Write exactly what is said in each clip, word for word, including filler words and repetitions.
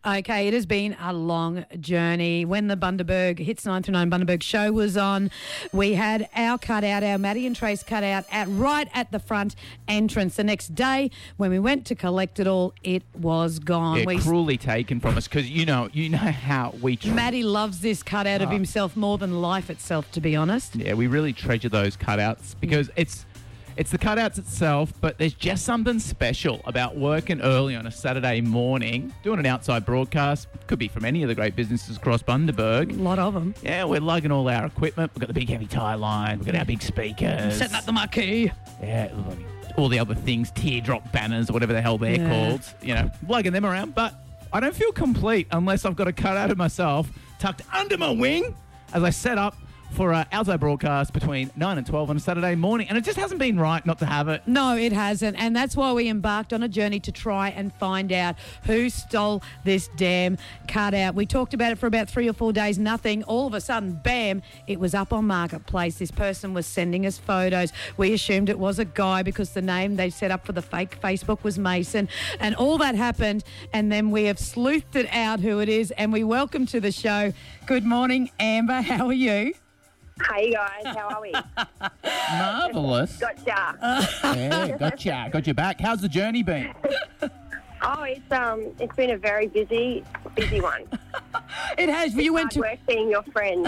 Okay, it has been a long journey. When the Bundaberg Hits nine through nine Bundaberg show was on, we had our cutout, our Maddie and Trace cutout at right at the front entrance. The next day, when we went to collect it all, it was gone. Yeah, we cruelly taken from us because you know, you know how we. Tr- Maddie loves this cutout of Oh. himself more than life itself, to be honest. Yeah, we really treasure those cutouts because it's it's the cutouts itself, but there's just something special about working early on a Saturday morning, doing an outside broadcast. Could be from any of the great businesses across Bundaberg. A lot of them. Yeah, we're lugging all our equipment. We've got the big heavy tie line. We've got our big speakers. Setting up the marquee. Yeah, all the other things, teardrop banners, whatever the hell they're Yeah. called. You know, lugging them around. But I don't feel complete unless I've got a cutout of myself tucked under my wing as I set up for an outside broadcast between nine and twelve on a Saturday morning. And it just hasn't been right not to have it. No, it hasn't. And that's why we embarked on a journey to try and find out who stole this damn cutout. We talked about it for about three or four days, nothing. All of a sudden, bam, it was up on Marketplace. This person was sending us photos. We assumed it was a guy because the name they set up for the fake Facebook was Mason. And all that happened. And then we have sleuthed it out who it is. And we welcome to the show. Good morning, Amber. How are you? Hey guys, how are we? Marvellous. Gotcha. Yeah, gotcha. Got your back. How's the journey been? Oh, it's um, it's been a very busy, busy one. It has. You went Hard to... work being your friend.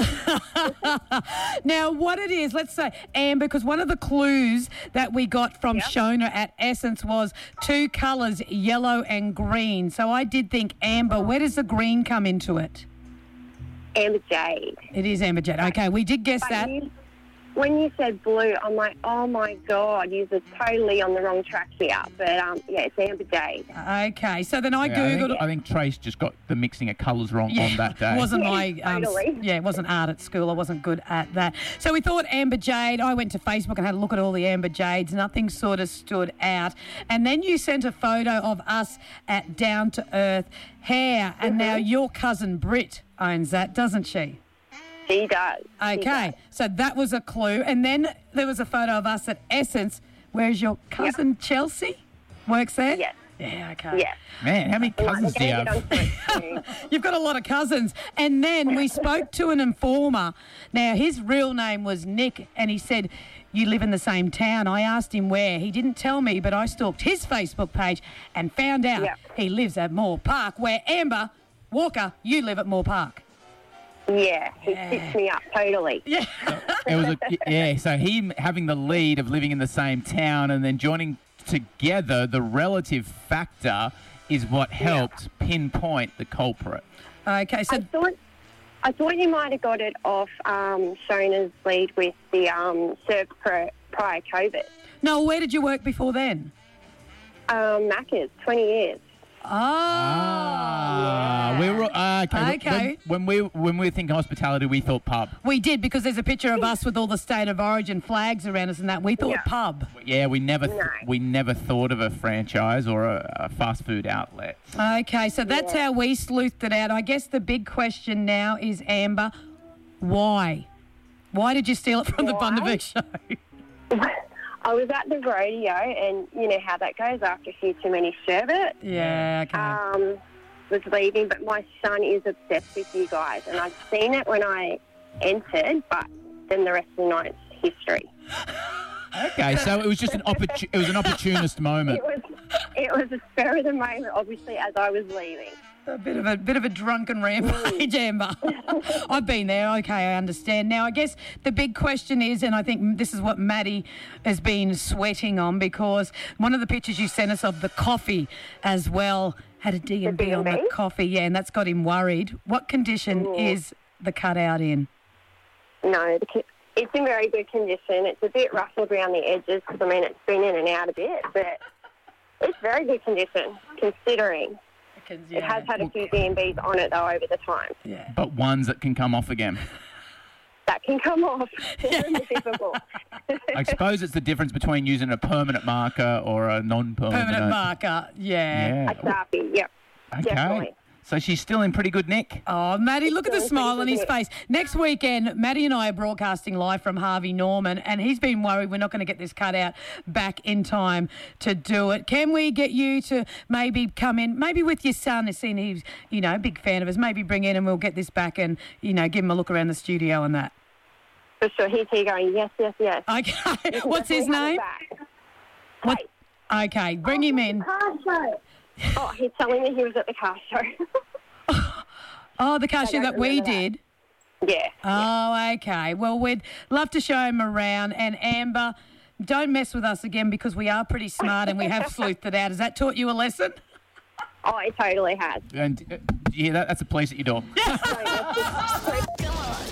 Now, what it is, let's say, Amber, because one of the clues that we got from Yep. Shona at Essence was two colours, yellow and green. So I did think, Amber, where does the green come into it? Amber Jade. It is Amber Jade. Okay, we did guess But that. you, when you said blue, I'm like, oh my God, you're totally on the wrong track here. But um, yeah, it's Amber Jade. Okay, so then I Yeah, I, Googled... think, I think Trace just got the mixing of colours wrong Yeah, on that day. wasn't Yeah, my um, totally. yeah, it wasn't art at school. I wasn't good at that. So we thought Amber Jade. I went to Facebook and had a look at all the Amber Jades. Nothing sort of stood out. And then you sent a photo of us at Down to Earth Hair, and now your cousin Britt owns that, doesn't she? She does. She Okay, does. so that was a clue. And then there was a photo of us at Essence. Where's your cousin Chelsea? Works there? Yes. Yeah, okay. Yes. Man, how many cousins do you Handed have? on to you. You've got a lot of cousins. And then we spoke to an informer. Now, his real name was Nick, and he said, you live in the same town. I asked him where. He didn't tell me, but I stalked his Facebook page and found out Yep. he lives at Moore Park, where Amber Walker, you live at Moore Park. Yeah, he Yeah. stitched me up totally. Yeah. It was a, yeah, so him having the lead of living in the same town and then joining together, the relative factor is what helped pinpoint the culprit. Okay, so I thought, I thought you might have got it off um, Shona's lead with the um, served pri- prior COVID. no, where did you work before then? Um, Macca's, twenty years. Oh. Ah, we were uh, okay. Okay. When, when we when we were thinking hospitality, we thought pub. We did, because there's a picture of us with all the state of origin flags around us and that. We thought Yeah. pub. Yeah, we never th- No. we never thought of a franchise or a, a fast food outlet. Okay, so that's Yeah. how we sleuthed it out. I guess the big question now is, Amber, why? Why did you steal it from the Why? Bundaberg show? I was at the rodeo, and you know how that goes after a few too many sherbet. Yeah, okay. Um, was leaving, but my son is obsessed with you guys, and I've seen it when I entered, but then the rest of the night's history. Okay, so it was just an opportu- it was an opportunist moment. It was, it was a spur of the moment, obviously, as I was leaving. A bit of a bit of a drunken rampage, Amber. I've been there. Okay, I understand. Now, I guess the big question is, and I think this is what Maddie has been sweating on, because one of the pictures you sent us of the coffee as well had a D and B on the D and B? coffee, yeah, and that's got him worried. What condition Yeah. is the cutout in? No, the, ki- it's in very good condition. It's a bit ruffled around the edges because, I mean, it's been in and out a bit, but it's very good condition, considering. Because, It has had a few D and Bs on it, though, over the time. yeah. But ones that can come off again. That can come off. It's difficult. I suppose it's the difference between using a permanent marker or a non-permanent. Permanent marker, yeah. Yeah. A Sharpie, yep. Okay. Definitely. So she's still in pretty good nick. Oh, Matty, look at the It's smile on his pretty face. Next weekend, Matty and I are broadcasting live from Harvey Norman, and he's been worried we're not going to get this cut out back in time to do it. Can we get you to maybe come in, maybe with your son, seeing he's, you know, a big fan of us, maybe bring in and we'll get this back and, you know, give him a look around the studio and that. For sure. He's here going, yes, yes, yes. Okay. What's his Definitely name? have it back. What? Hey. Okay, bring him in. Car show. Oh, he's telling me he was at the car show. Oh, the car show don't that we remember that. did. Yeah. Oh, okay. Well, we'd love to show him around. And Amber, don't mess with us again because we are pretty smart and we have sleuthed it out. Has that taught you a lesson? Oh, it totally has. And uh, yeah, that, that's a police at your door. So, that's just-